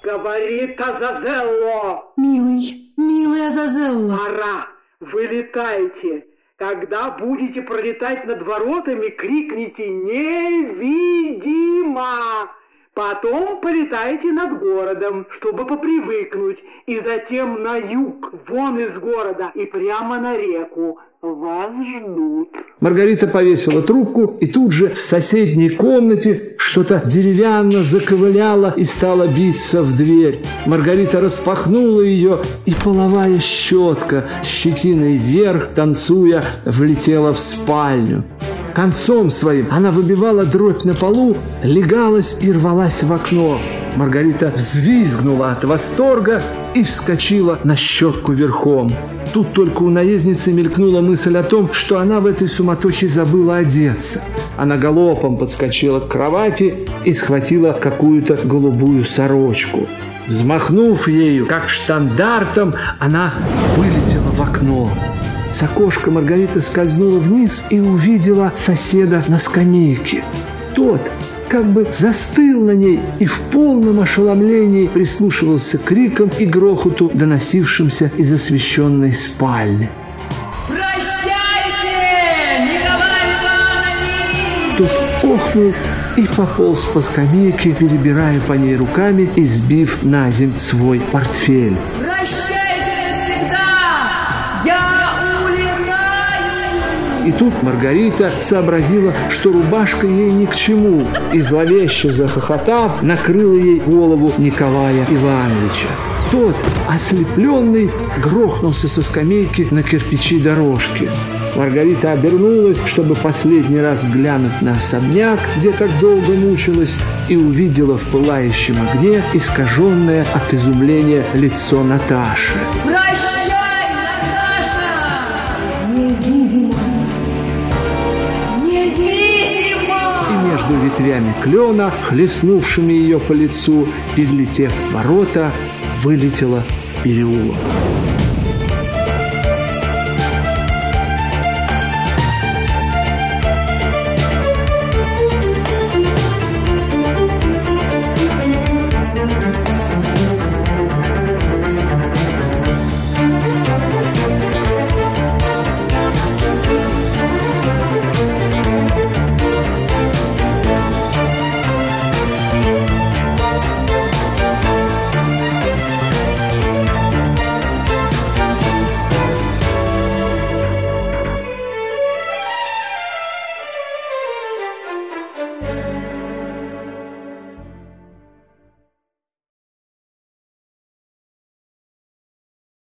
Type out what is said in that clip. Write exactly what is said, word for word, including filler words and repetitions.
Говорит Азазелло. Милый, милый Азазелло. Пора, вылетайте. Когда будете пролетать над воротами, крикните «Невидимо!». Потом полетайте над городом, чтобы попривыкнуть, и затем на юг, вон из города, и прямо на реку. Вас ждут. Маргарита повесила трубку, и тут же в соседней комнате что-то деревянно заковыляло и стало биться в дверь. Маргарита распахнула ее, и половая щетка с щетиной вверх, танцуя, влетела в спальню. Концом своим она выбивала дробь на полу, легалась и рвалась в окно. Маргарита взвизгнула от восторга и вскочила на щетку верхом. Тут только у наездницы мелькнула мысль о том, что она в этой суматохе забыла одеться. Она галопом подскочила к кровати и схватила какую-то голубую сорочку. Взмахнув ею, как штандартом, она вылетела в окно. С окошка Маргарита скользнула вниз и увидела соседа на скамейке. Тот как бы застыл на ней и в полном ошеломлении прислушивался к крикам и грохоту, доносившимся из освещенной спальни. «Прощайте, Николай Иванович!» Тот охнул и пополз по скамейке, перебирая по ней руками и сбив на земь свой портфель. И тут Маргарита сообразила, что рубашка ей ни к чему, и зловеще захохотав, накрыла ей голову Николая Ивановича. Тот, ослепленный, грохнулся со скамейки на кирпичи дорожки. Маргарита обернулась, чтобы последний раз глянуть на особняк, где так долго мучилась, и увидела в пылающем огне искаженное от изумления лицо Наташи. «Прощай, Наташа! Невидимо! Невидимо!» И между ветвями клена, хлестнувшими ее по лицу, перелетев в ворота, вылетела в переулок.